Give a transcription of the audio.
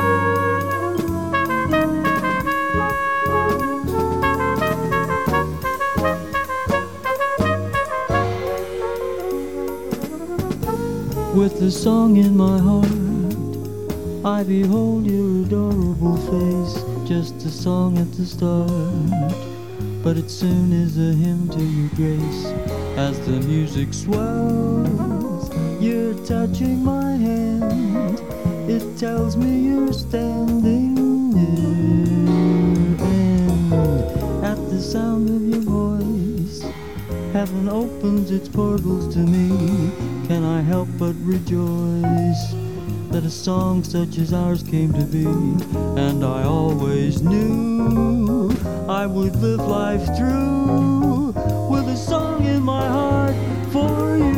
With a song in my heart, I behold your adorable face. Just a song at the start, but it soon is a hymn to your grace. As the music swells, you're touching my hand. It tells me you're standing near. And at the sound of your voice, heaven opens its portals to me. Can I help but rejoice that a song such as ours came to be? And I always knew I would live life through with a song in my heart for you.